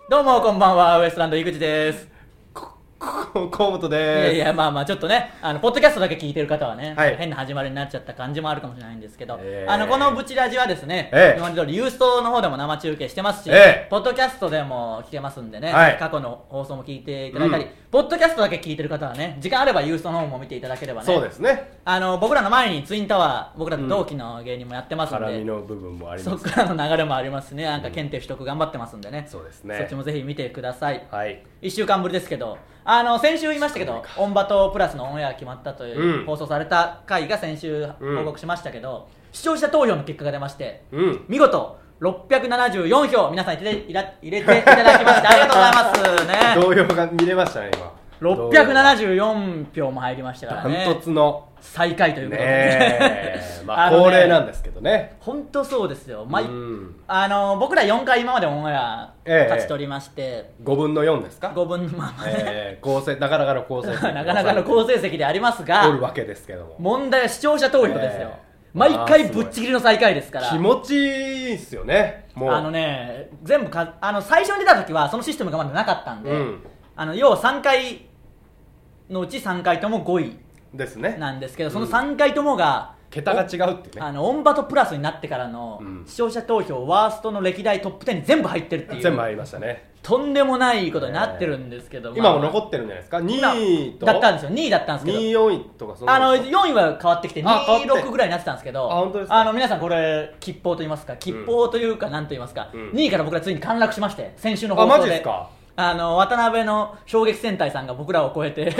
どうもこんばんは、ウエストランド井口です。 河本です。 いやまあちょっとね、ポッドキャストだけ聞いてる方はね、 はい、 変な始まりになっちゃった感じもあるかもしれないんですけど、このブチラジはですね、今まで通りユーストの方でも生中継してますし、ポッドキャストでも聞けますんでね、過去の放送も聞いていただいたり、ポッドキャストだけ聞いてる方はね、時間あればユーストの方も見ていただければね。 そうですね。 僕らの前にツインタワー、僕らと同期の芸人もやってますんで、 絡みの部分もあります、ね、 そっからの流れもありますね。なんか検定取得頑張ってますんでね、 そうですね、 そっちもぜひ見てください。 はい、 1週間ぶりですけど、先週言いましたけど、オンバトプラスのオンエア決まったという、放送された回が先週報告しましたけど、視聴者投票の結果が出まして、見事674票皆さん入れていただきましてありがとうございますね。 動揺が見れましたね。今 674票も入りましたからね。 ダントツの最下位ということでね恒例なんですけどね。 本当そうですよ。僕ら4回今までオンエア勝ち取りまして、 5分の4ですか。 5分のなかなかの好成績なかなかの好成績でありますが、 おるわけですけども、問題は視聴者投票ですよ。毎回ぶっちぎりの最下位ですから。 気持ちいいっすよね。もう全部最初に出た時はそのシステムがまだなかったんで、要は3回のうち3回とも5位ですねなんですけど、その3回ともが桁が違うってね。 オンバトプラスになってからの視聴者投票ワーストの歴代トップ10に全部入ってるっていう、 全部入りましたね。 とんでもないことになってるんですけど、 今も残ってるんじゃないですか。2位とだったんですよ。2位だったんですけど、 2位4位とかそんな 4位は変わってきて2、6ぐらいになってたんですけど、 本当ですか。 皆さんこれ吉報と言いますか、吉報というか何と言いますか、2位から僕らついに陥落しまして、先週の放送で。 マジですか。 渡辺の衝撃戦隊さんが僕らを超えて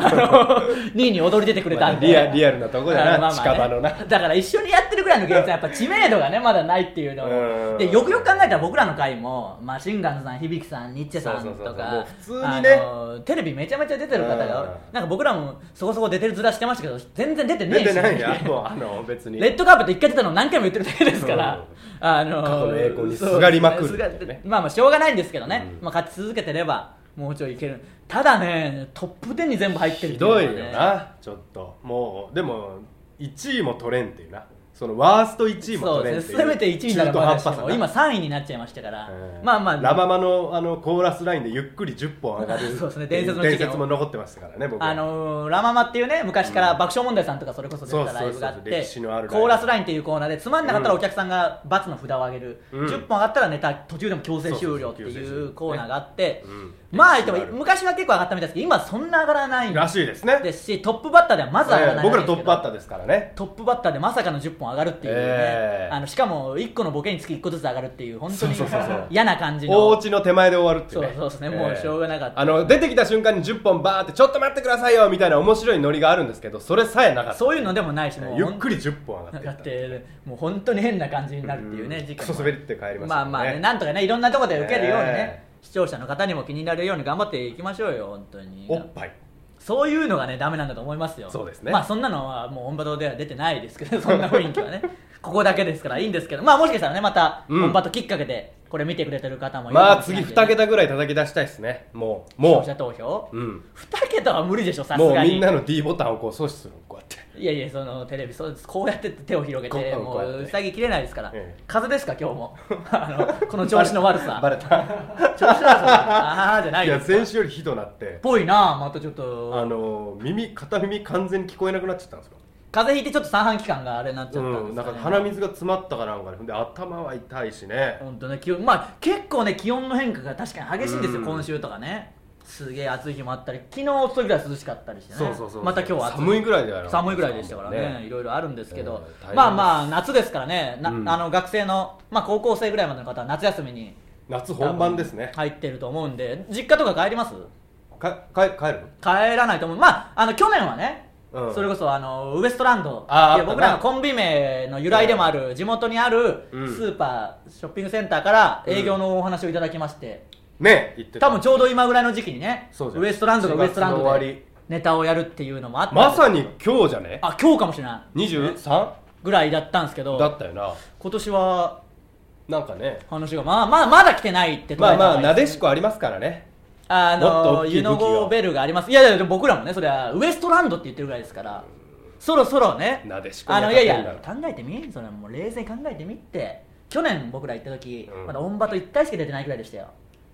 2位に躍り出てくれたんで、 リアルなところだな、近場のな。 だから一緒にやってるぐらいの芸人さんやっぱ知名度がねまだないっていうので、よくよく考えたら僕らの回もマシンガンズさん、響さん、ニッチェさんとか普通にねテレビめちゃめちゃ出てる方が、なんか僕らもそこそこ出てる面してましたけど、全然出てねえし、 出てないやもう別にレッドカーペット1回出たの何回も言ってるだけですから、 過去の栄光にすがりまくる、 まあしょうがないんですけどね、勝ち続けてればもうちょいいける。ただね、トップ10に全部入ってるっていうのはね、 ひどいよな。ちょっともうでも1位も取れんっていうな、そのワースト1位も取れんっていう、 せめて1位ならまだしも今3位になっちゃいましたから、ラママのコーラスラインでゆっくり10本上がるそうですね、伝説も残ってましたからね。僕ラママっていうね、昔から爆笑問題さんとかそれこそ出たライブがあって、コーラスラインっていうコーナーでつまんなかったらお客さんが×の札を上げる、10本上がったらネタ途中でも強制終了っていうコーナーがあって、まあ言っても昔は結構上がったみたいですけど、今そんな上がらないらしいですね。 ですし、トップバッターではまず上がらない。 僕らトップバッターですからね。 トップバッターでまさかの10本上がるっていうね、しかも1個のボケにつき1個ずつ上がるっていう本当に嫌な感じの、 お家の手前で終わるっていうね。 そうですね、もうしょうがなかった。 出てきた瞬間に10本バーってちょっと待ってくださいよみたいな面白いノリがあるんですけど、それさえなかった。 そういうのでもないし、もうゆっくり10本上がってもう本当に変な感じになるっていうね、 クソ滑りって帰りましたね。 まあね、なんとかね、いろんなところで受けるようにね、視聴者の方にも気になるように頑張っていきましょうよ。本当におっぱい、 そういうのがねダメなんだと思いますよ。 そうですね。 まあそんなのはもうオンバトでは出てないですけど、そんな雰囲気はねここだけですからいいんですけど、まあもしかしたらねまたオンバトきっかけでこれ見てくれてる方もいるかもしれないんで、 まあ次2桁ぐらい叩き出したいですね。もう視聴者投票、2桁は無理でしょ、さすがに。 もうみんなの D ボタンをこう阻止する、こうやって。 いやいや、そのテレビこうやって手を広げてもう塞ぎきれないですから。風邪ですか今日もこの調子の悪さバレた調子の悪さああじゃないですか。 いや先週よりひどなってぽいな。またちょっと片耳完全に聞こえなくなっちゃったんですよ。 風邪ひいてちょっと三半規管があれになっちゃったんですかね。 なんか鼻水が詰まったかなんかで頭は痛いしね。 本当ね、まあ結構ね気温の変化が確かに激しいんですよ、今週とかね。すげえ暑い日もあったり、昨日おとといぐらい涼しかったりしてね。また今日は寒いぐらいである。 寒いぐらいでしたからね。いろいろあるんですけど、まあ夏ですからね。学生の高校生ぐらいまでの方は夏休みに夏本番ですね。 入ってると思うんで、実家とか帰ります？ 帰る？ 帰らないと思う。去年はね、それこそウエストランドっていう僕らのコンビ名の由来でもある地元にあるスーパーショッピングセンターから営業のお話をいただきまして、 ね、言ってた。 多分ちょうど今ぐらいの時期にね、ウエストランドがウエストランドでネタをやるっていうのもあった。 まさに今日じゃね。 今日かもしれない。 23? ぐらいだったんですけど、 だったよな。 今年はなんかね話がまだ来てないって捉えた方がいいですね。まあなでしこありますからね。 ユノゴベルがあります。いやいや、でも僕らもね、それはウエストランドって言ってるぐらいですから、そろそろね、 なでしこにいやいや考えてみ、それもう冷静に考えてみって。去年僕ら行った時、まだオンバト1回しか出てないぐらいでしたよ。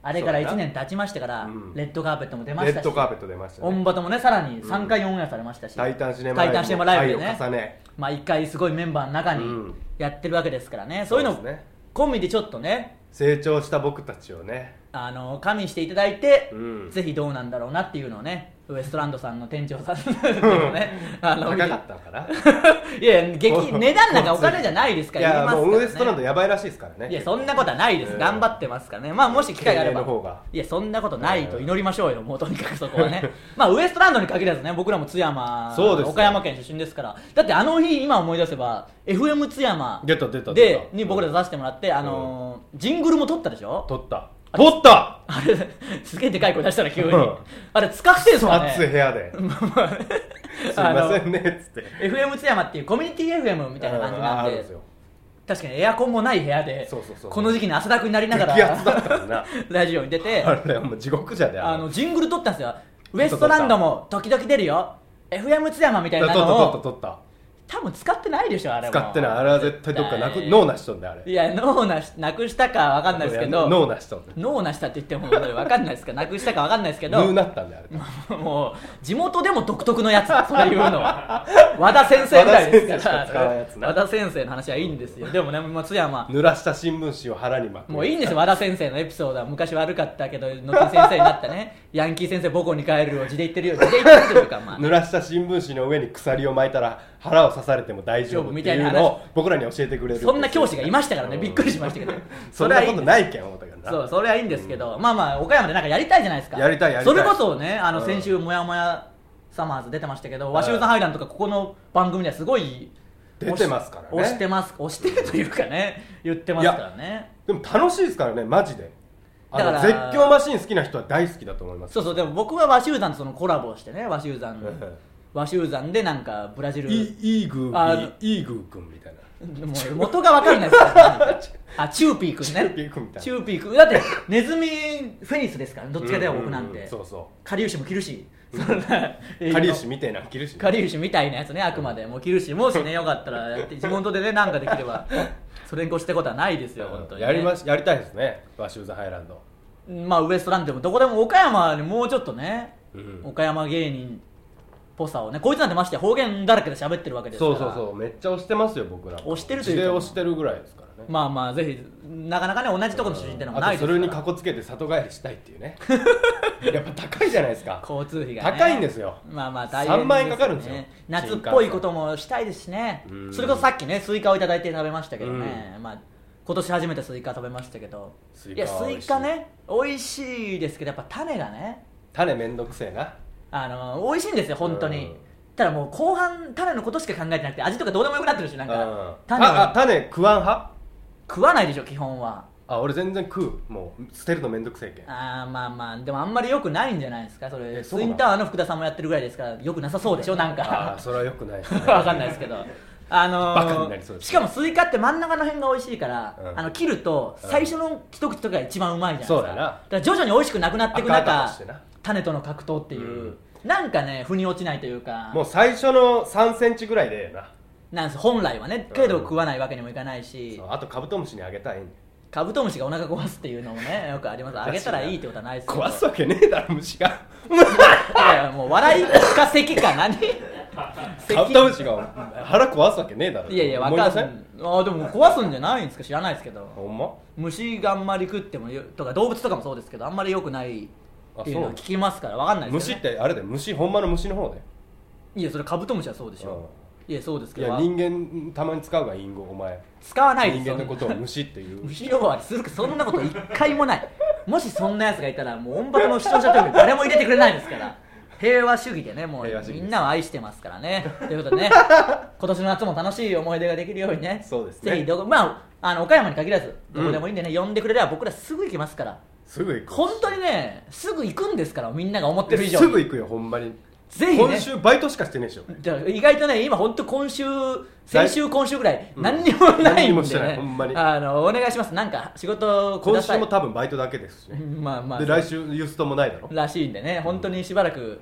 あれから1年経ちましてから、レッドカーペットも出ましたし、 レッドカーペット出ましたね。 オンバトもねさらに3回オンエアされましたし、 タイタンシネマライブでね、 重ね、 まあ1回すごいメンバーの中にやってるわけですからね、そういうの込みでちょっとね成長した僕たちをね加味していただいて、ぜひどうなんだろうなっていうのをね、ウエストランドさんの店長さんのね高かったのかないや値段なんかお金じゃないですから、 いやもうウエストランドやばいらしいですからね。 いやそんなことはないです、頑張ってますからね。まあもし機会があれば、いやそんなことないと祈りましょうよ、もうとにかくそこはねまあウエストランドに限らずね、僕らも津山、岡山県出身ですから、だってあの日今思い出せば FM 津山でに僕ら出させてもらって、ジングルも撮ったでしょ。 撮ったあれすげえでかい声出したら急にあれ使ってんすかね、 暑い部屋ですいませんねっつって FM 津山っていうコミュニティ FM みたいな感じなんで、確かにエアコンもない部屋でこの時期に汗だくになりながら激アツだったもんなラジオに出て、 あれもう地獄じゃでジングル撮ったんですよ。ウエストランドも時々出るよ FM 津山みたいなのを撮った多分使ってないでしょ、あれも使ってない。あれは絶対どっか脳なしとんで、あれ。 いや脳なくしたか分かんないですけど、 脳なしとんで、 脳なしたって言っても分かんないですかなくしたか分かんないですけど、 ヌーなったんであれもう地元でも独特のやつ、そういうのは和田先生ぐらいですから和田先生の話はいいんですよ。でもね、松山濡らした新聞紙を腹に巻く、 もういいんですよ。和田先生のエピソードは昔悪かったけど後に先生になったねヤンキー先生母校に帰るを字で言ってるよ、字で言ってるというか、まあ、 濡らした新聞紙の上に鎖を巻いたら腹を刺されても大丈夫っていうのを僕らに教えてくれる。 そんな教師がいましたからね、びっくりしましたけどそんなことないけん思ったけどな。 そう、それはいいんですけど、まあまあ岡山でなんかやりたいじゃないですか。 やりたいそれこそね、先週もやもやサマーズ出てましたけど、ワシューザンハイランドとかここの番組ではすごい出てますからね。 押してるというかね、言ってますからね。 でも楽しいですからね、マジで。だから絶叫マシン好きな人は大好きだと思います。 そうそう、でも僕はワシューザンとそのコラボをしてね、ワシューザンでなんかブラジルイーグー君みたいな、 もう元が分かんないですからチューピー君ね、チューピー君だってネズミフェイスですからね、どっちかでは僕なんて。 そうそう、 カリウシも着るし、 カリウシみたいな着るし、 カリウシみたいなやつね、あくまでもう着るし、もしねよかったらやって地元でねなんかできればそれに越したことはないですよ、本当にね。 やりたいですね、ワシューザンハイランド。 まあウエストランドでもどこでも、岡山にもうちょっとね、岡山芸人っぽさをね、こいつなんてまして方言だらけで喋ってるわけですから。 そうめっちゃ推してますよ、僕ら推してるというか、 地で推してるぐらいですからね。 まあまあぜひ、なかなかね同じところの出身っていうのもないですから。 あとそれにかこつけて里帰りしたいっていうねやっぱ高いじゃないですか、 交通費が、ね、 高いんですよ。 まあまあ大変です、ね、 3万円かかるんですよ。 夏っぽいこともしたいですしね。それこそさっきねスイカをいただいて食べましたけどね、まあ今年初めてスイカ食べましたけど、いやスイカね美味しいですけど、やっぱ種がね、 種めんどくせえな。 美味しいんですよ本当に。ただもう後半種のことしか考えてなくて、味とかどうでもよくなってるし、なんか種食わん派？ 食わないでしょ基本は。 俺全然食う。もう捨てるのめんどくせえけん。 まあまあでもあんまり良くないんじゃないですかそれ。ツインタワーの福田さんもやってるぐらいですから良くなさそうでしょ、なんかそれは良くないですね分かんないですけどバカになりそうですね。 しかもスイカって真ん中の辺が美味しいから、切ると最初の一口とかが一番うまいじゃないですか。 そうだな。 だから徐々に美味しくなくなっていく中、種との格闘っていう、なんかね腑に落ちないというか、 もう最初の3センチぐらいでなんです本来はね。けど食わないわけにもいかないし、 あとカブトムシにあげたい。 カブトムシがお腹壊すっていうのもねよくあります。あげたらいいってことはないですけど、 壊すわけねえだろ虫がいやもう笑いか咳か何カブトムシが腹壊すわけねえだろ。 いやいや分かんない。でも壊すんじゃないんですか、知らないですけど。 ほんま？ 虫があんまり食ってもとか動物とかもそうですけど、あんまり良くないっていうのは聞きますから分かんないですよね。 虫ってあれで虫、ほんまの虫の方で。 いやそれカブトムシはそうでしょ。いやそうですけど、 いや人間たまに使うが隠語、お前使わないですよ。 人間のことを虫っていう虫呼ばわりするか、そんなこと一回もない。もしそんなやつがいたらもうオンバトの視聴者という誰も入れてくれないですから。平和主義でね、もうみんなを愛してますからね。ということでね今年の夏も楽しい思い出ができるようにね、 そうですね、 ぜひまあ岡山に限らずどこでもいいんでね、呼んでくれれば僕らすぐ行きますから。 すぐ行く、 本当にねすぐ行くんですから、みんなが思ってる以上にすぐ行くよほんまに。 ぜひね、 今週バイトしかしてねえでしょ。 じゃ意外とね今本当先週今週ぐらい何にもないんでね、 ほんまにお願いします。なんか仕事ください。 今週も多分バイトだけですしねまあまあで来週ユーストもないだろらしいんでね、本当にしばらく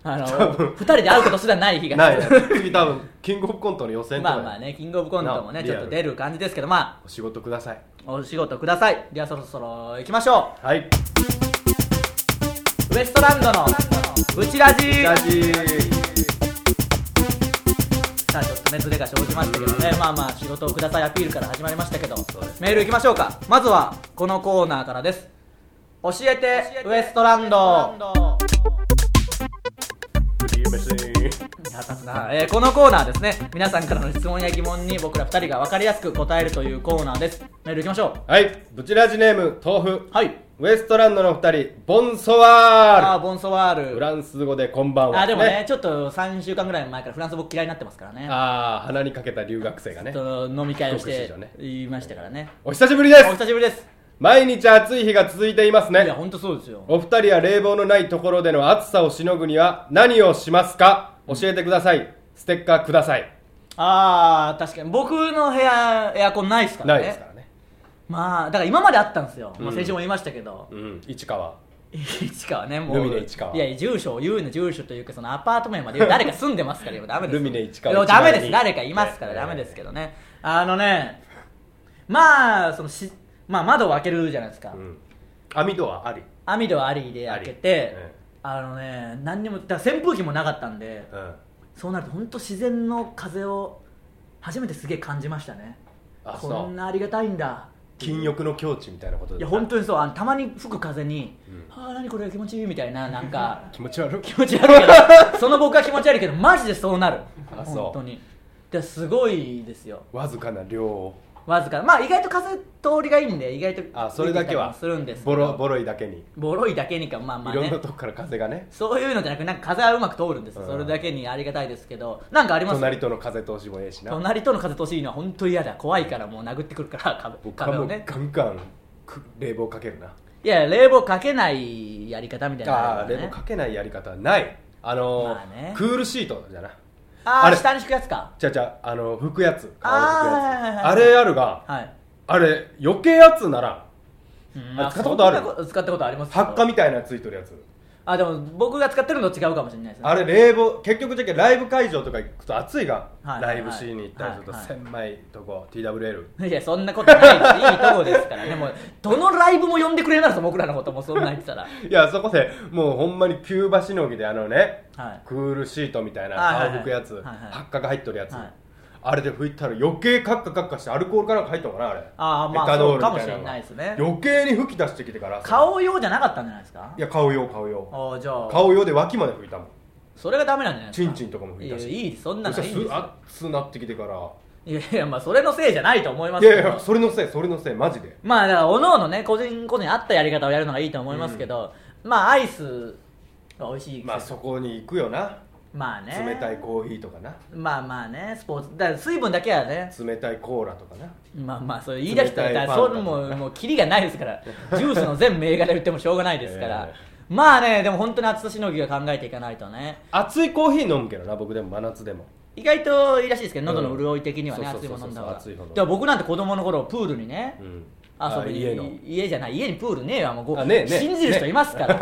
2人で会うことすらない日がない次多分キングオブコントの予選とかまあまあね、キングオブコントもねちょっと出る感じですけど、まあお仕事ください。 お仕事ください。ではそろそろ行きましょう。 はい。 ウエストランドのブチラジ。さあちょっと熱出が生じましたけどね、まあまあ仕事をくださいアピールから始まりましたけど、メールいきましょうか。まずはこのコーナーからです。教えてウエストランド。このコーナーですね、皆さんからの質問や疑問に僕ら2人が分かりやすく答えるというコーナーです。メールいきましょう。 はい、ブチラジネーム豆腐。 はい、 ウエストランドの2人、ボンソワール。 ボンソワール、 フランス語でこんばんは、 でもね、ちょっと3週間ぐらい前からフランス僕嫌いになってますからね。 鼻にかけた留学生がね、 飲み会をして言いましたからね。 お久しぶりです。 お久しぶりです。 毎日暑い日が続いていますね。 いや本当そうですよ。 お二人は冷房のないところでの暑さをしのぐには何をしますか？教えてください。ステッカーください。 確かに僕の部屋エアコンないですからね。 ないですからね。 まあだから今まであったんですよ、先週も言いましたけど、 市川ね、もうルミネ市川。 いや住所を言うの、住所というかそのアパート名まで言う誰か住んでますから今ダメです。 ルミネ市川ダメです、誰かいますからダメですけどね。まあ窓を開けるじゃないですか、 網戸はあり、 網戸はありで開けて、何にもだから扇風機もなかったんで、そうなると本当自然の風を初めてすげえ感じましたね。こんなありがたいんだ。 禁欲の境地みたいなことで。 いや本当にそう。たまに吹く風に、何これ気持ちいいみたいな、なんか気持ち悪いけどその僕は気持ち悪いけどマジでそうなる。本当にですごいですよ。 わずかな量、 まあ意外と風通りがいいんで意外とそれだけはするんです。 ボロいだけにか、まあね、 いろんなとこから風がね、 そういうのじゃなくなんか風はうまく通るんです、それだけにありがたいですけど、なんかあります？ 隣との風通しもええしな。 隣との風通しいいのは本当に嫌だ。怖いからもう殴ってくるから壁をね。 ガンガン冷房かけるな。 いや冷房かけないやり方みたいな、 冷房かけないやり方はない。クールシートじゃな。 下に敷くやつか。 拭くやつ、 あれあるが、あれ余計圧なら、使ったことある？ 使ったことあります。 発火みたいなついてるやつ。 でも僕が使ってるのと違うかもしれないですね。 あれ冷房、結局ライブ会場とか行くと暑いが、ライブ C に行ったりすると狭いとこ TWL。 いやそんなことないです。いいとこですからね。もうどのライブも呼んでくれるなら僕らのこともそんな言ってたらいやそこでもうほんまにキューバしのぎでクールシートみたいな顔拭くやつ、発火が入っとるやつ、あれで拭いたら余計カッカしてアルコールかなんか入ったのかな、あれ。 まあそうかもしれないですね。 余計に吹き出してきてから。 顔用じゃなかったんじゃないですか？ いや顔用。 じゃあ顔用で脇まで拭いたもん。 それがダメなんじゃないですか？ チンとかも拭いたし。 いいそんなのいいんですよ。 熱なってきてから。 いやまあそれのせいじゃないと思いますけど。 いやそれのせいマジで。 まあだからおのおのね個人個人合ったやり方をやるのがいいと思いますけど、まあアイスが美味しい。 まあそこに行くよな。 まあね、 冷たいコーヒーとかな。 まあね、スポーツだから水分だけはね。 冷たいコーラとかな。 まあそう言い出したらそれもうキリがないですから。ジュースの全銘柄言ってもしょうがないですから。まあね、でも本当に暑さしのぎが考えていかないとね。 熱いコーヒー飲むけどな、僕でも真夏でも。 意外といいらしいですけど、喉の潤い的にはね、熱いもの飲んだから。でも僕なんて子供の頃プールにね、遊びに、家じゃない、家にプールねえわ、もう信じる人いますから。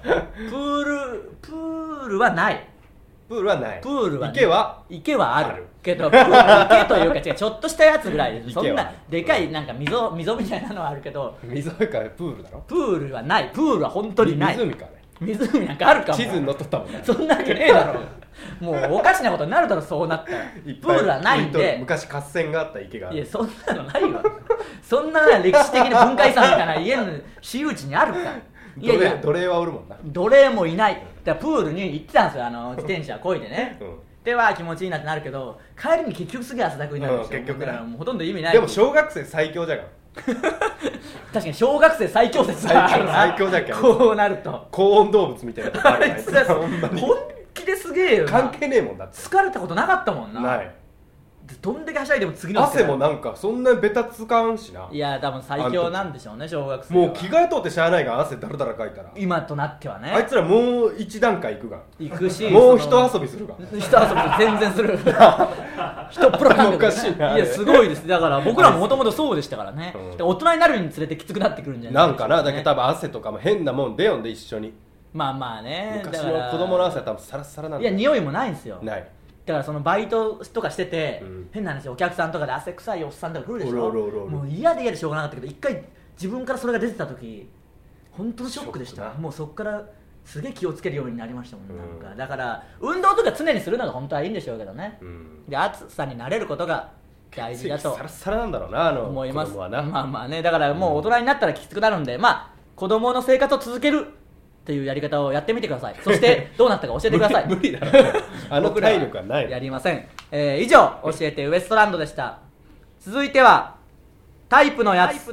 プールはない。 プールはない。 プールは、 池はあるけど、プール池というかちょっとしたやつぐらいです。そんなでかいなんか溝みたいなのはあるけど、 溝かプールだろ。 プールはない。プールは本当にない。 湖かね。 湖なんかあるかも。 地図に載っとったもんね。 そんなわけねえだろ。もうおかしなことになるだろ、そうなったら。プールはないんで。 昔合戦があった池がある。 いやそんなのないわ。そんな歴史的な文化遺産みたいな家の私有地にあるか。 奴隷はおるもんな。 奴隷もいない。だからプールに行ってたんですよ、自転車こいでね。では気持ちいいなってなるけど、帰りに結局すげえ汗だくになるんですよ。 結局もうほとんど意味ない。 でも小学生最強じゃが。 確かに小学生最強説があるな。 最強じゃけん。 こうなると高温動物みたいなことある。 本気ですげえよな。 関係ねえもんだって。 疲れたことなかったもんな。 ない。 どんだけはしゃいでも次の汗もなんかそんなベタつかんしな。 いや多分最強なんでしょうね、小学生は。もう着替えとってしゃあないが汗だらだらかいたら。 今となってはね。 あいつらもう一段階行くが。 行くし、 もう一遊びするが。 一遊び全然する。人プロなんだけどね。いやすごいです。だから僕らももともとそうでしたからね。大人になるにつれてきつくなってくるんじゃないなんかな。だけど多分汗とかも変なもん出よんで一緒に。 まあね。 昔の子供の汗は多分サラサラなんだ。 いや匂いもないんですよ。 ない。 だからそのバイトとかしてて、変な話お客さんとかで汗臭いおっさんとか来るでしょ。もう嫌でしょうがなかったけど、一回自分からそれが出てた時本当にショックでした。もうそっからすげえ気をつけるようになりましたもん、なんかだから運動とか常にするのが本当はいいんでしょうけどね、で暑さに慣れることが大事だとサラサラなんだろうな、 思います。 子供はな。 まあまあね、だからもう大人になったらきつくなるんで、まあ子供の生活を続けるっていうやり方をやってみてください。そしてどうなったか教えてください。 無理だろあの体力はない。 やりません。以上教えてウエストランドでした。続いてはタイプのやつ。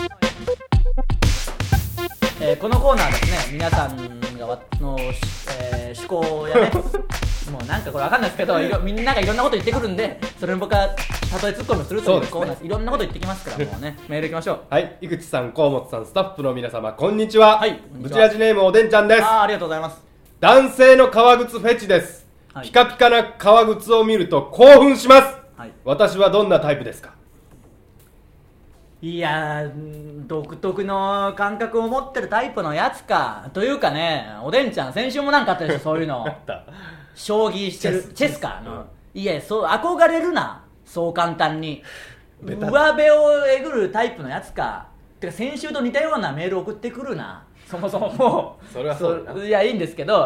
このコーナーですね、皆さんがの、趣向やねもうなんかこれわかんないですけど、みんながいろんなこと言ってくるんで、それに僕は例えツッコミをするというコーナーです。いろんなこと言ってきますから、もうねメールいきましょう。 はい、井口さん、河本さん、スタッフの皆様、こんにちは。 はい、 ブチラジネームおでんちゃんです。 ありがとうございます。 男性の革靴フェチです、はい、ピカピカな革靴を見ると興奮します、はい、私はどんなタイプですか？ いやー、独特の感覚を持ってるタイプのやつか。というかね、おでんちゃん先週もなんかあったでしょ、そういうの将棋してるチェスか、いや、そう憧れるな、そう簡単に上辺をえぐるタイプのやつか。てか先週と似たようなメール送ってくるな、そもそも。もうそれはそうだな。 いや、いいんですけど、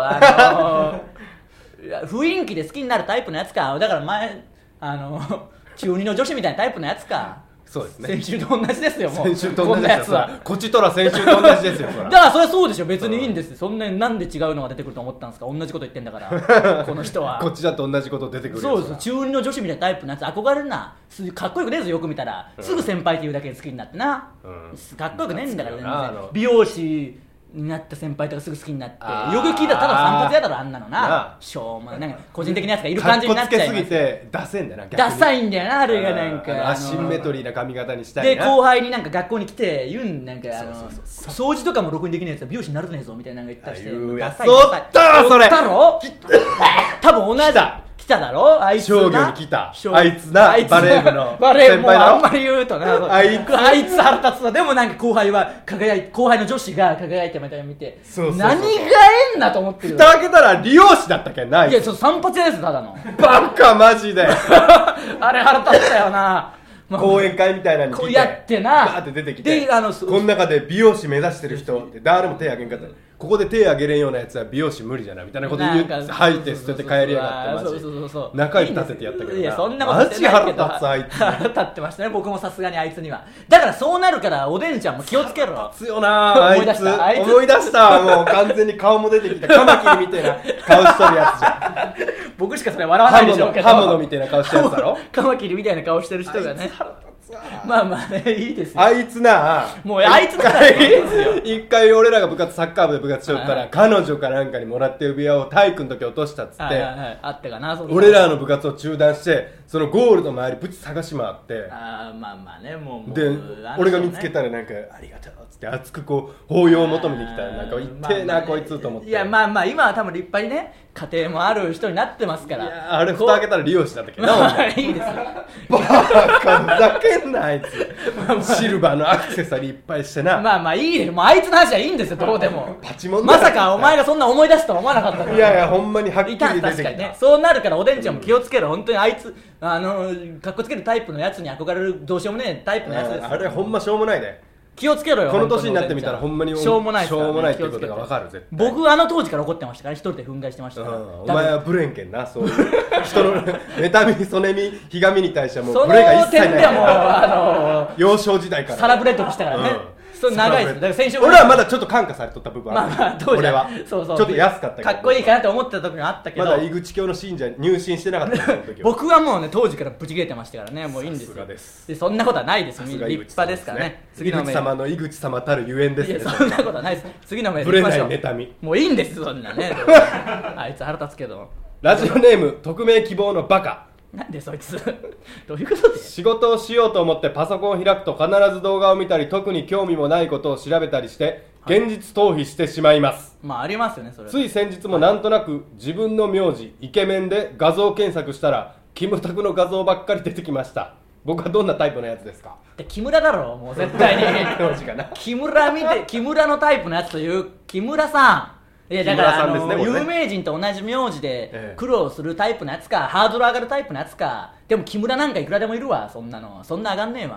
雰囲気で好きになるタイプのやつか。だから前中二の女子みたいなタイプのやつか。 そうですね、 先週と同じですよ、もう先週と同じですよ。こっちとら先週と同じですよ。 だからそれはそうでしょ、別にいいんです、そんなになんで違うのが出てくると思ったんですか。同じこと言ってんだからこの人はこっちだと同じこと出てくる。 そうです、中二の女子みたいなタイプのやつ憧れるな。かっこよくねえぞ、よく見たら、すぐ先輩っていうだけで好きになってな、かっこよくねえんだから全然。美容師になった先輩とかすぐ好きになって、よく聞いたらただ散髪屋だろ、あんなのな。しょうもない、なんか個人的なやつがいる感じになっちゃいます。 かっこつけすぎてダセんだよな、 ダサいんだよな、あれがなんかアシンメトリーな髪型にしたいな。 で後輩になんか学校に来て言うんなんか掃除とかもろくにできないやつは美容師になるねえぞみたいなのが言ったりして、 ダサいそったそれだろ多分同じ来ただろ、あいつな。 商業に来たあいつな、バレー部の先輩だろ。あんまり言うとな、あいつ腹立つな。でもなんか後輩の女子が輝いてまた見て、何がえんなと思ってる。 蓋開けたら理容師だったっけない。 いや、散髪屋です、ただのバカマジであれ腹立ったよな。 講演会みたいなのに来てやってな、 バーって出てきて、この中で美容師目指してる人って誰も手挙げんかった。ここで手挙げれんようなやつは美容師無理じゃないみたいなこと言って吐いて捨てて帰りやがって、マジ仲良く立ててやったけどな。 いや、そんなことしてないけど、 マジ腹立つあいつ。 腹立ってましたね、僕もさすがにあいつには。だからそうなるからおでんちゃんも気をつけろ。 立つよなあいつ。思い出したもう完全に顔も出てきたカマキリみたいな顔しとるやつじゃん僕しかそれ笑わないでしょうけど、 刃物みたいな顔してるやつだろカマキリみたいな顔してる人がね。まあまあね、いいですよ。 あいつな、 もうあいつならいいですよ。 一回俺らがサッカー部で部活しよったら、彼女かなんかにもらって指輪を体育の時落としたっつって、 あったかな。 俺らの部活を中断してそのゴールの周りぶち探し回って、 まあまあね、もうで俺が見つけたらなんかありがとうっつって熱くこう抱擁を求めてきたら、なんか言ってえなこいつと思って。 いや、まあまあ今は多分立派にね家庭もある人になってますから。いや、あれ蓋開けたら理容師だったけどな。 いいですよ。 バカふざけんなあいつ。シルバーのアクセサリーいっぱいしてな。 まあまあいいです、もうあいつの話はいいんですよ、どうでも。 パチモンまさかお前がそんな思い出すとは思わなかったから。 いやいや、ほんまにはっきり出てきた。 確かにね、そうなるからおでんちゃんも気をつけろ。本当にあいつかっこつけるタイプのやつに憧れるどうしようもねえタイプのやつです。 あれほんましょうもないで。 気をつけろよ。 この年になってみたらほんまにしょうもないしょうもないっていうことが分かる。絶対僕当時から怒ってましたから、一人で憤慨してましたから。 お前はブレんけんな、そういう人の妬み、そねみ、ひがみに対してはもうブレが一切ない。その点ではもう幼少時代からサラブレッドにしたからね。それ長いです。だから先週俺はまだちょっと感化されとった部分ある。 まあ当時俺はそうちょっと安かったけど、 かっこいいかなって思ってた時もあったけど、 まだ井口教の信者入信してなかったその時は。 僕はもうね当時からブチ切れてましたからね。もういいんですよ。でそんなことはないです。立派ですからね。 次の井口様の井口様たるゆえんですね。 いや、そんなことはないです。次のメールブレない妬み。 もういいんです、そんなね。あいつ腹立つけど。 ラジオネーム匿名希望のバカ。 なんでそいつどういうことで。 仕事をしようと思ってパソコンを開くと必ず動画を見たり、特に興味もないことを調べたりして現実逃避してしまいます。 まあありますよね、それ。 つい先日もなんとなく自分の名字イケメンで画像検索したらキムタクの画像ばっかり出てきました。僕はどんなタイプのやつですか。 木村だろ、もう絶対に名字かな。 木村見て、木村のタイプのやつという木村さん。いやだから有名人と同じ名字で苦労するタイプのやつか、ハードル上がるタイプのやつか。でも木村なんかいくらでもいるわ、そんなの。そんな上がんねえわ。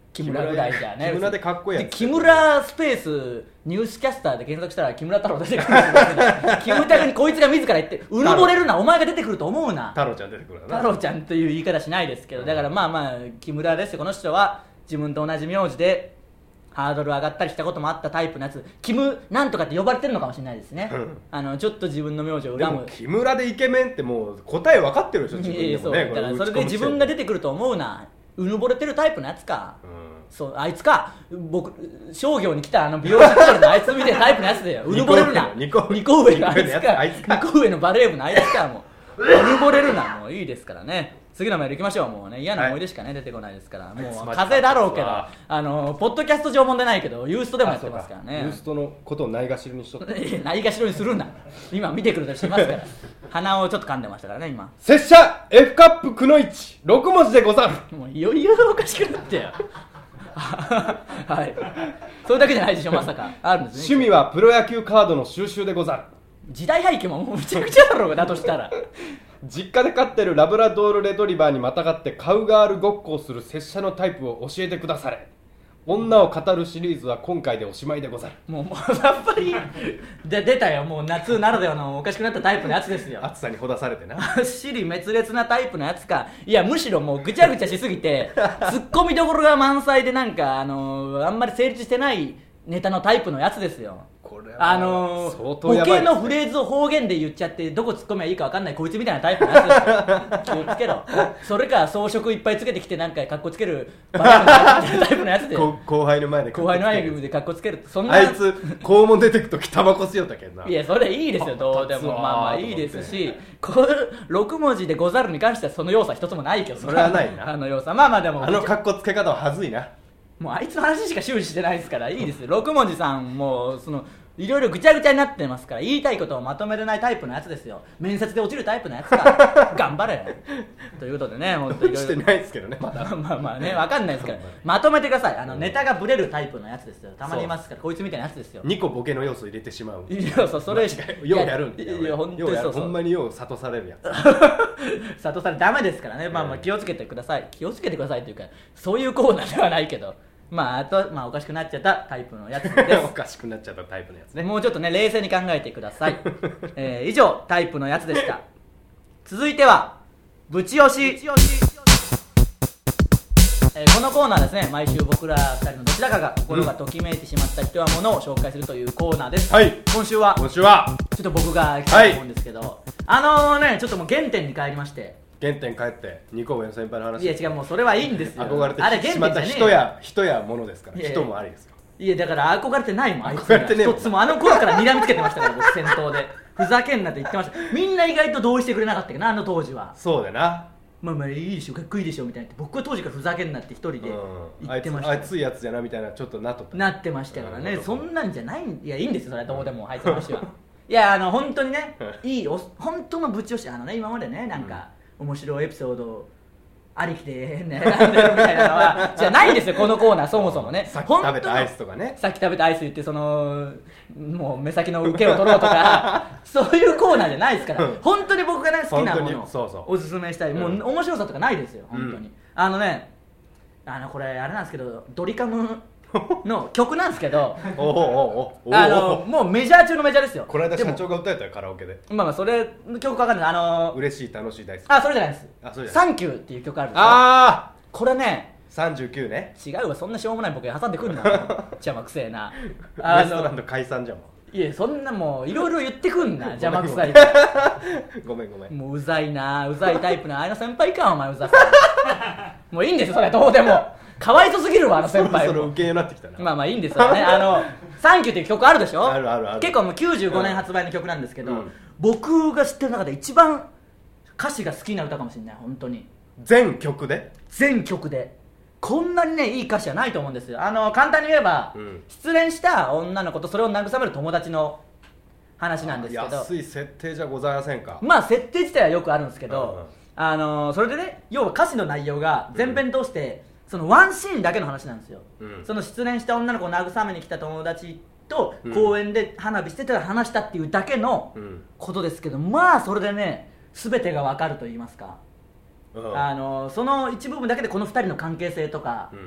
木村ぐらいじゃね。 木村でかっこいいやつ。 木村スペースニュースキャスターで検索したら木村太郎出てくるんですよ。キムタクにこいつが自ら言ってうぬぼれるな、お前が出てくると思うな。 太郎ちゃん出てくるな。 太郎ちゃんという言い方しないですけど、だからまあまあ木村ですよ。この人は自分と同じ名字でハードル上がったりしたこともあったタイプのやつ、キムなんとかって呼ばれてるのかもしれないですね、ちょっと自分の名字を恨む。 木村でイケメンってもう答え分かってるでしょ、自分でもね。 そうだからそれで自分が出てくると思うな、うぬぼれてるタイプのやつか、そうあいつか、僕商業に来た美容師係のあいつみたいなタイプのやつだよ。うぬぼれるな、2個上のあいつか、2個上のバレー部のあいつか、もううぬぼれるな、もういいですからね。次のメール行きましょう。もうね、嫌な思い出しかね、出てこないですから。もう風邪だろうけど、ポッドキャスト上問題ないけどユーストでもやってますからね。 ユーストのことをないがしろにしとってないがしろにするな。今見てくるとしますから鼻をちょっと噛んでましたからね今。 拙者 F カップくのいち6文字でござる。 もういよいよおかしくなってよはい、それだけじゃないでしょ、まさかあるんですね。 趣味はプロ野球カードの収集でござる。 時代背景ももうむちゃくちゃだろうが、だとしたら実家で飼ってるラブラドールレトリバーにまたがってカウガールごっこをする拙者のタイプを教えてくだされ。女を語るシリーズは今回でおしまいでござる。 もうやっぱりで出たよ、もう夏ならではのおかしくなったタイプのやつですよ。 暑さにほだされてな尻滅裂なタイプのやつか。いやむしろもうぐちゃぐちゃしすぎてツッコミどころが満載で、なんかあんまり成立してないネタのタイプのやつですよ。 これは相当やばいですね。 ボケのフレーズを方言で言っちゃってどこ突っ込めばいいか分かんないこいつみたいなタイプのやつですよ気をつけろ。それか装飾いっぱいつけてきてなんかカッコつけるバカみたいなタイプのやつで後輩の前でカッコつける。そんなあいつ肛門出てくときタバコしよったけんな。 いやそれいいですよ、どうでもまあまあいいですし、これ6文字でござるに関してはその要素は一つもないけど、 それはないな要素まあまあでもカッコつけ方ははずいな。 もうあいつの話しか終始してないですからいいですよ。6文字さんもいろいろぐちゃぐちゃになってますから、言いたいことをまとめれないタイプのやつですよ。面接で落ちるタイプのやつか頑張れということでね、本当にしてないですけどね、まだまあまあね、分かんないですけどまとめてください。ネタがブレるタイプのやつですよ。たまにいますから、こいつみたいなやつですよ。 2個ボケの要素入れてしまう。 いやそうそれようやるんで、 いや本当にそうほんまによう諭されるやつ諭されダメですからね。まあまあ気をつけてください。気をつけてくださいというか、そういうコーナーではないけど、あとおかしくなっちゃったタイプのやつですおかしくなっちゃったタイプのやつね。 もうちょっとね冷静に考えてください以上タイプのやつでした。続いてはぶち押し。このコーナーですね、毎週僕ら2人のどちらかが心がときめいてしまった人やものを紹介するというコーナーです、 はい、 今週はちょっと僕が行きたいと思うんですけど、ちょっともう原点に帰りまして。 原点帰って2個上の先輩の話。 いや違う、もうそれはいいんですよ。 憧れてあれ原点じゃねえよ。人やものですから。人もありですよ。 いやだから憧れてないもん、あいつが一つも。頃から睨みつけてましたから僕先頭でふざけんなって言ってました。みんな意外と同意してくれなかったけどな、当時は。 そうだな。 まあいいでしょ、かっこいいでしょみたいな。僕は当時からふざけんなって一人で言ってました。 あいついやつじゃなみたいな、ちょっとなってましたからね。そんなんじゃない。いやいいんですよ、それはどうでもあいつの話はいや本当にね、いい本当のぶち押し今までね、なんか面白いエピソードありきでね選んでるみたいなのはじゃないんですよ、このコーナー。そもそもね、 さっき食べたアイスとかね、 さっき食べたアイス言ってもう目先の受けを取ろうとかそういうコーナーじゃないですから。本当に僕がね好きなものをおすすめしたい。もう面白さとかないですよ本当に。これあれなんですけど、ドリカムの曲なんですけどもうメジャー中のメジャーですよ。 この間社長が歌えたよ、カラオケで。 それ曲わかんない。 嬉しい楽しい大好き。 それじゃないです。サンキューっていう曲あるんですよ。これね 39ね。 違うわ、そんなしょうもないボケ挟んでくんな邪魔くせえな。 レストランの解散じゃん。 いやそんなもういろいろ言ってくんな邪魔くさいごめんもううざいタイプな先輩かお前。うざさもういいんですよそれはどうでも。かわいそすぎるわ先輩も。 それ受けようになってきたな。 まあいいんですよね。サンキューっていう曲あるでしょ。 ある結構もう95年発売の曲なんですけど、僕が知ってる中で一番歌詞が好きな歌かもしれない。本当に全曲でこんなにねいい歌詞はないと思うんですよ。簡単に言えば、失恋した女の子とそれを慰める友達の話なんですけど、 安い設定じゃございませんか。 設定自体はよくあるんですけど、それでね、要は歌詞の内容が全編通して、そのワンシーンだけの話なんですよ、その失恋した女の子を慰めに来た友達と公園で花火してたら話したっていうだけのことですけど、それでね全てが分かると言いますか、その一部分だけでこの2人の関係性とか、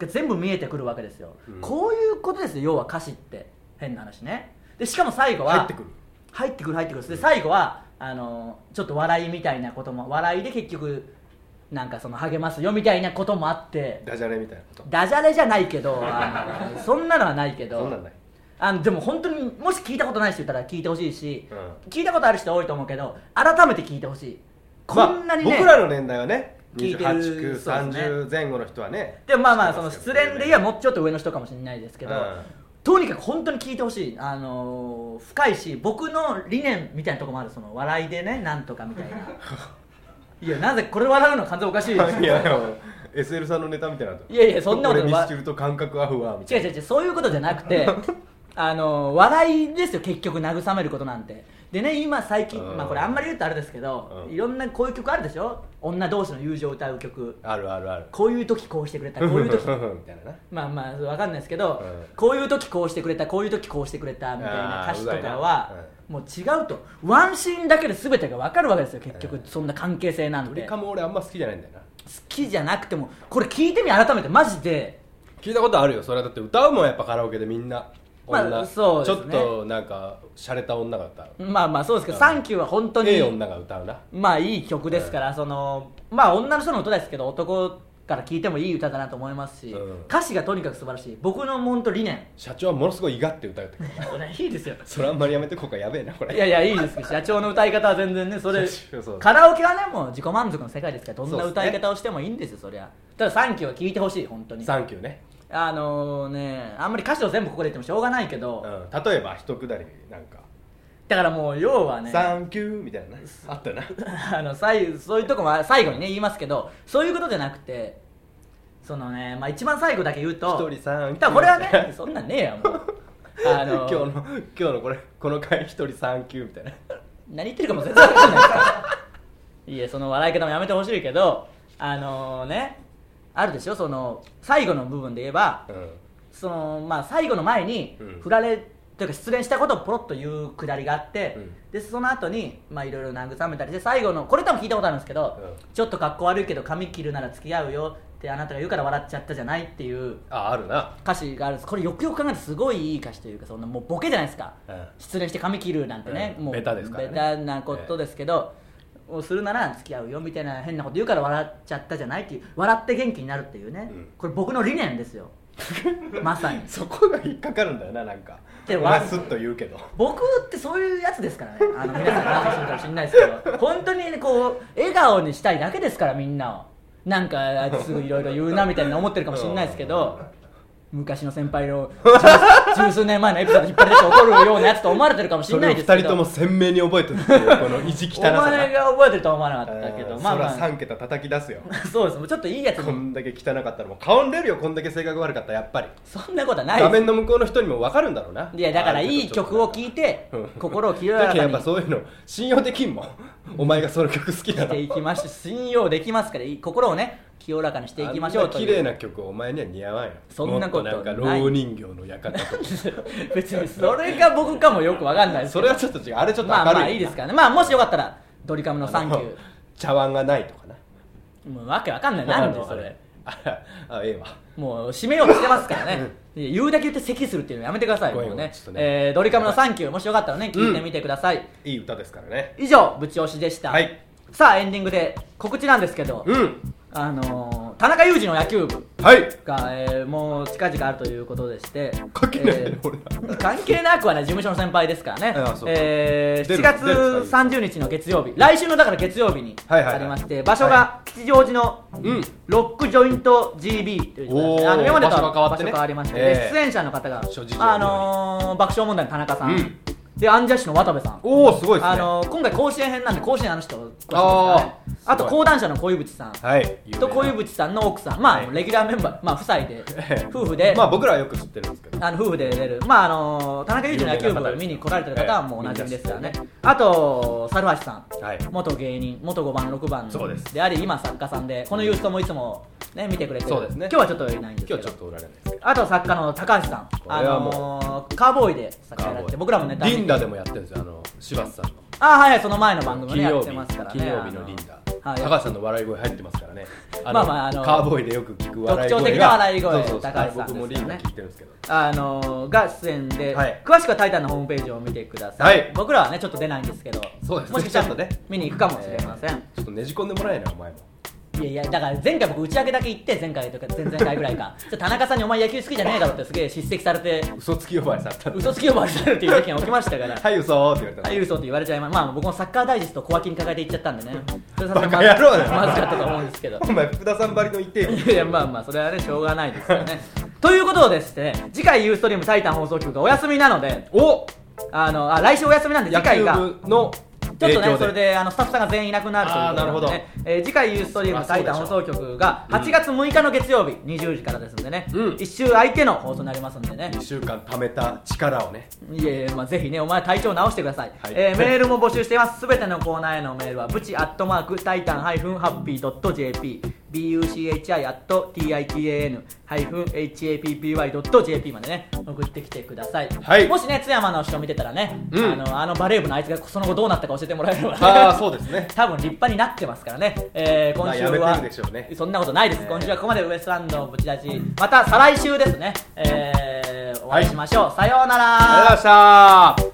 が全部見えてくるわけですよ、こういうことですよ要は歌詞って変な話ね。でしかも最後は入ってくるで最後はちょっと笑いみたいなことも笑いで結局なんかその励ますよみたいなこともあってダジャレみたいなことダジャレじゃないけどそんなのはないけどそんなんないでも本当にもし聞いたことない人いたら聞いてほしいし、聞いたことある人多いと思うけど改めて聞いてほしい。こんなにね、 僕らの年代はね聞いてる 28、9、30前後の人はねでもまあその失恋で言えばもうちょっと上の人かもしれないですけど、とにかく本当に聞いてほしい。深いし僕の理念みたいなところもある。その笑いでねなんとかみたいないやなぜこれ笑うの完全おかしいですいやSL さんのネタみたいな。 いやそんなことミスチルと感覚アフはみたいな。 違うそういうことじゃなくて笑いですよ結局慰めることなんて。でね今最近、これあんまり言うとあれですけど、いろんなこういう曲あるでしょ。女同士の友情を歌う曲あるこういう時こうしてくれたこういう時みたいなまあ分かんないですけど、こういう時こうしてくれたこういう時こうしてくれたみたいな歌詞とかはもう違うと。ワンシーンだけで全てが分かるわけですよ結局、そんな関係性なんて。 ドリカム俺あんま好きじゃないんだよな。 好きじゃなくてもこれ聞いてみ改めてマジで聞いたことあるよ。それはだって歌うもんやっぱカラオケでみんなそうですね、 ちょっとなんか洒落た女が歌う。 まあそうですけど、サンキューは本当に女が歌うな。 まあいい曲ですから、そのまあ女の人の歌ですけど男から聴いてもいい歌だなと思いますし、歌詞がとにかく素晴らしい。僕の本当理念。 社長はものすごい威張って歌うってそれいいですよそれあんまりやめてこうかやべえなこれ。 いやいいですけど社長の歌い方は全然ねそれカラオケはねもう自己満足の世界ですからどんな歌い方をしてもいいんですよそりゃ。ただサンキューは聴いてほしい本当に。 サンキューね。 あんまり歌詞を全部ここで言ってもしょうがないけど、 例えば一くだりなんかだからもう要はねサンキューみたいなあったなそういうとこも最後にね言いますけど、そういうことじゃなくてそのね、一番最後だけ言うと一人サンキューこれはねそんなんねえやもう今日のこの回一人サンキューみたいな何言ってるかも全然分かんないですからいやその笑い方もやめてほしいけどねあるでしょ。その最後の部分で言えば、その最後の前に振られというか失恋したことをポロッと言うくだりがあって、でその後にいろいろ慰めたりして最後のこれ多分聞いたことあるんですけど、ちょっと格好悪いけど髪切るなら付き合うよってあなたが言うから笑っちゃったじゃないっていうあるな歌詞があるんです。これよくよく考えるとすごいいい歌詞というかそんなもうボケじゃないですか、失恋して髪切るなんてね、もうベタですからね。 ベタなことですけど、をするなら付き合うよみたいな変なこと言うから笑っちゃったじゃないっていう、笑って元気になるっていうね、これ僕の理念ですよまさにそこが引っかかるんだよな。なんかお前スッと言うけど僕ってそういうやつですからね。皆さん話するかもしれないですけど本当にねこう笑顔にしたいだけですからみんなを。なんかあいつすぐいろいろ言うなみたいな思ってるかもしれないですけど昔の先輩の十数年前のエピソード引っ張り出して怒るようなやつと思われてるかもしれないですけど、 それを2人とも鮮明に覚えてるっていうこの意地汚さお前が覚えてるとは思わなかったけどそら3桁叩き出すよそうです。もうちょっといいやつこんだけ汚かったらもう顔に出るよ。こんだけ性格悪かったらやっぱりそんなことはないです。 画面の向こうの人にも分かるんだろうな。 いやだからいい曲を聴いて心を清らかにやっぱそういうの信用できんもんお前がその曲好きなのしていきましょう。信用できますから心をね清らかにしていきましょうという。 綺麗な曲お前には似合わんよ。 そんなことない。 もっとなんか老人形の館とか別にそれが僕かもよくわかんないですけどそれはちょっと違う。あれちょっと明るい。 いいですからね。もしよかったらドリカムのサンキュー茶碗がないとかな。 もうわけわかんない。なんでそれええわ。 もう締めようとしてますからね言うだけ言って咳するっていうのやめてください。もうねドリカムのサンキューもしよかったらね聞いてみてください。 いい歌ですからね。 以上ぶち押しでした。さあエンディングで告知なんですけど、田中裕二の野球部が、もう近々あるということでして、 関係ないね、俺ら関係なくはね、事務所の先輩ですからね。7月30日の月曜日、来週のだから月曜日にありまして、場所が吉祥寺のロックジョイント GB というところですね。今までとは場所変わりまして、出演者の方が爆笑問題の田中さんで、アンジャッシュの渡部さん。 おお、すごいですね。 今回甲子園編なんで甲子園人あと講談社の小井淵さんと小井淵さんの奥さん、レギュラーメンバー、夫妻で夫婦で僕らはよく知ってるんですけど夫婦で出る、田中裕二の野球部を見に来られてる方はもうおなじみですからね。あと猿橋さん、元芸人、元5番6番であり今作家さんで、このユーストもいつもね見てくれてる。今日はちょっといないんですけど、あと作家の高橋さん、カーボーイで作家やられて、僕らもネタリンダでもやってるんですよ、柴田さんの。 はい、その前の番組でやってますからね。 金曜日のリンダ高橋さんの笑い声入ってますからね。 まあまあカーボーイでよく聞く笑い声が特徴的な笑い声、 高橋さんですからね。 僕もリンク聞いてるんですけど、 が出演で、 はい、 詳しくはタイタンのホームページを見てください。はい、僕らはねちょっと出ないんですけど、 そうですね、 もしかしたら見に行くかもしれません。 ちょっとねじ込んでもらえなお前も。 いやだから前回僕打ち上げだけ行って、前回とか前々回ぐらいか田中さんにお前野球好きじゃねえだろってすげえ叱責されて、 嘘つき呼ばわりされた、 嘘つき呼ばわりされるっていう意見起きましたからはい嘘って言われた、 はい嘘って言われちゃいました。まあ僕もサッカーダイジェスト小脇に抱えて行っちゃったんでね、 バカ野郎だよ、 まずかったと思うんですけど、 お前福田さんばりの言ってよ。 いやまあまあそれはねしょうがないですよねということでですね、次回ユーストリームタイタン放送局がお休みなので、来週お休みなんで次回が野球部のちょっとね、それでスタッフさんが全員いなくなるということで、ね、次回ユーストリームタイタン放送局が8月6日の月曜日20時からですんでね、1週空いての放送になりますんでね、 1週間貯めた力をね、 いやいや、まあ、ぜひねお前体調直してください、はい、メールも募集しています。すべてのコーナーへのメールはブチ@titan-happy.jp buchi@titan-happy.jp までね送ってきてください、はい、もしね津山の人見てたらね、あのバレー部のあいつがその後どうなったか教えてもらえれば、 あそうですね多分立派になってますからね、今週は、 でしょうね、 そんなことないです、今週はここまでウエストランドブチラジ、また再来週ですね、お会いしましょう、さようなら。 ありがとうございました。